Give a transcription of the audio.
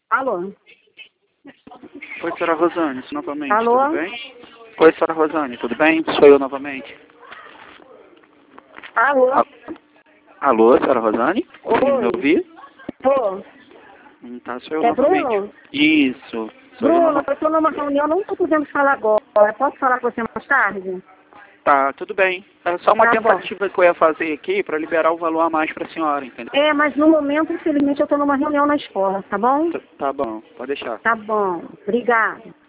Alô? Oi, senhora Rosane, novamente, Alô? tudo bem? Oi, senhora Rosane, tudo bem? Sou eu novamente. Alô? Alô, senhora Rosane? Consegue me Oi. ouvir? Tô. Tá, sou eu É novamente. Bruno? Isso, sou eu Bruno, novamente. eu tô numa reunião, não tô podendo falar agora. Posso falar com você mais tarde? Tá, tudo bem. É só uma Tá bom. tentativa que eu ia fazer aqui para liberar o valor a mais para a senhora, entendeu? É, mas no momento, infelizmente, eu tô numa reunião na escola, tá bom? Tá bom, pode deixar. Tá bom. Obrigada.